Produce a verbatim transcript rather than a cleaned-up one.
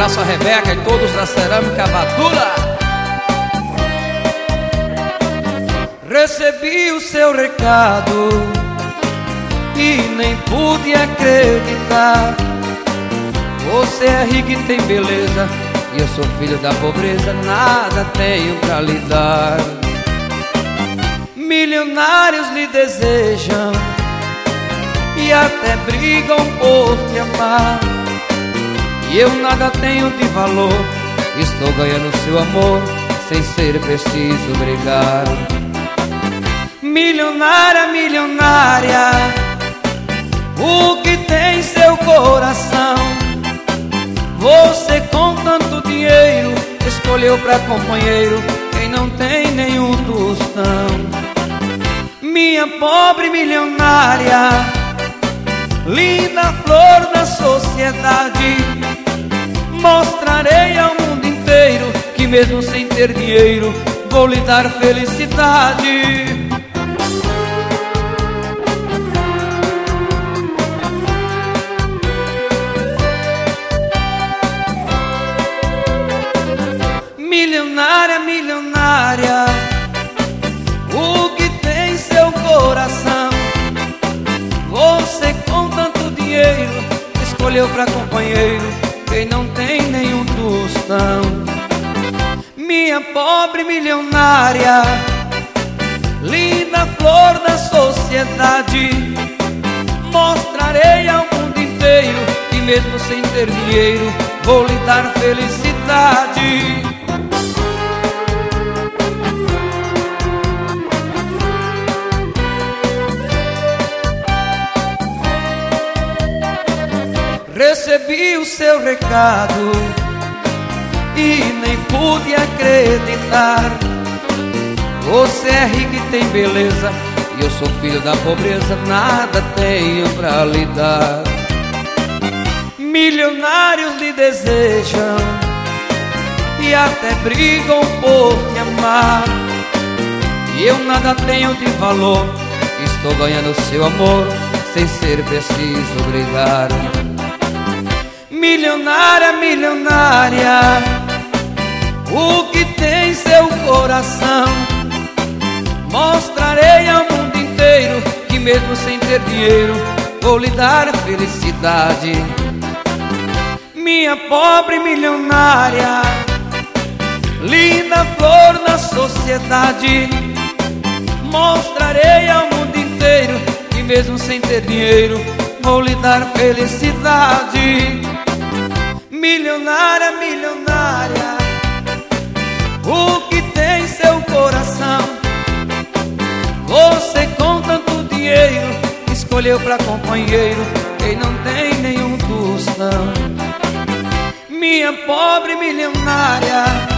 abraço a Rebeca e todos da Cerâmica Badula. Recebi o seu recado e nem pude acreditar. Você é rico e tem beleza, e eu sou filho da pobreza, nada tenho pra lhe dar. Milionários lhe desejam e até brigam por te amar, e eu nada tenho de valor, estou ganhando seu amor sem ser preciso brigar. Milionária, milionária, o que tem seu coração? Você com tanto dinheiro escolheu pra companheiro quem não tem nenhum tostão. Minha pobre milionária, linda flor da sociedade, mostrarei ao mundo inteiro que mesmo sem ter dinheiro vou lhe dar felicidade. Milionária, milionária, o que tem seu coração? Você com tanto dinheiro escolheu pra companheiro quem não tem nenhum tostão. Minha pobre milionária, linda flor da sociedade, mostrarei ao mundo inteiro que mesmo sem ter dinheiro vou lhe dar felicidade. Recebi o seu recado e nem pude acreditar. Você é rico e tem beleza, e eu sou filho da pobreza, nada tenho pra lhe dar. Milionários lhe desejam e até brigam por te amar, e eu nada tenho de valor, estou ganhando seu amor sem ser preciso brigar. Milionária, milionária, o que tem seu coração? Mostrarei ao mundo inteiro que mesmo sem ter dinheiro vou lhe dar felicidade. Minha pobre milionária, linda flor da sociedade, mostrarei ao mundo inteiro que mesmo sem ter dinheiro vou lhe dar felicidade. Milionária, milionária, o que tem seu coração? Você com tanto dinheiro escolheu pra companheiro quem não tem nenhum tostão. Minha pobre milionária,